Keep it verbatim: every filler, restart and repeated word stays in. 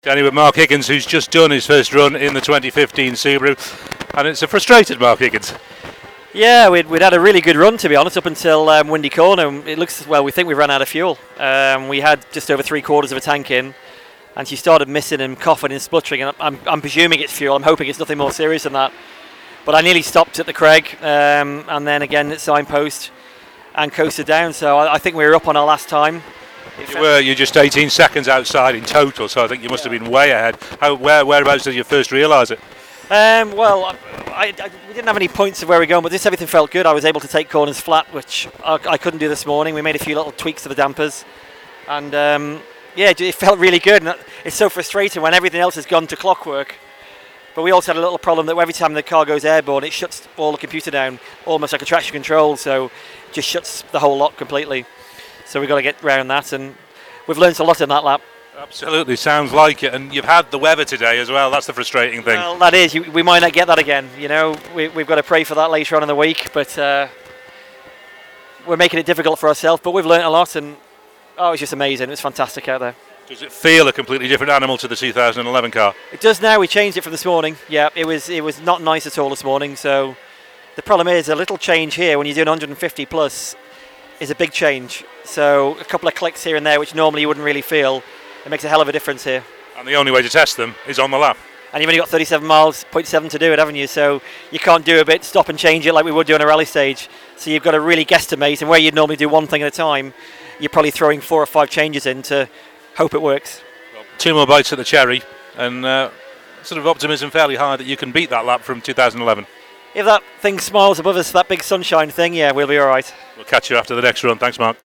Danny with Mark Higgins, who's just done his first run in the twenty fifteen Subaru, and it's a frustrated Mark Higgins. Yeah, we'd, we'd had a really good run, to be honest, up until um, Windy Corner. It looks, well, we think we've run out of fuel. Um, we had just over three quarters of a tank in, and she started missing and coughing and spluttering, and I'm, I'm presuming it's fuel. I'm hoping it's nothing more serious than that. But I nearly stopped at the Craig, um, and then again at Signpost, and coasted down, so I, I think we were up on our last time. You were, you're just eighteen seconds outside in total, so I think you must yeah. have been way ahead. How, where, whereabouts did you first realise it? Um, well, I, I, I, we didn't have any points of where we're going, but just everything felt good. I was able to take corners flat, which I, I couldn't do this morning. We made a few little tweaks to the dampers, and um, yeah, it felt really good. And it's so frustrating when everything else has gone to clockwork. But we also had a little problem that every time the car goes airborne, it shuts all the computer down, almost like a traction control, so it just shuts the whole lot completely. So we've got to get around that, and we've learned a lot in that lap. Absolutely, sounds like it. And you've had the weather today as well. That's the frustrating thing. Well, that is. We might not get that again. You know, we, we've got to pray for that later on in the week. But uh, we're making it difficult for ourselves. But we've learned a lot, and oh, it was just amazing. It was fantastic out there. Does it feel a completely different animal to the two thousand eleven car? It does now. We changed it from this morning. Yeah, it was it was not nice at all this morning. So the problem is a little change here when you're doing one hundred fifty plus is a big change. So a couple of clicks here and there, which normally you wouldn't really feel, it makes a hell of a difference here. And the only way to test them is on the lap. And you've only got thirty-seven miles, point seven to do it, haven't you? So you can't do a bit, stop and change it like we would do on a rally stage. So you've got to really guesstimate, and where you'd normally do one thing at a time, you're probably throwing four or five changes in to hope it works. Well, two more bites at the cherry, and uh, sort of optimism fairly high that you can beat that lap from two thousand eleven. If that thing smiles above us, that big sunshine thing, yeah, we'll be all right. We'll catch you after the next run. Thanks, Mark.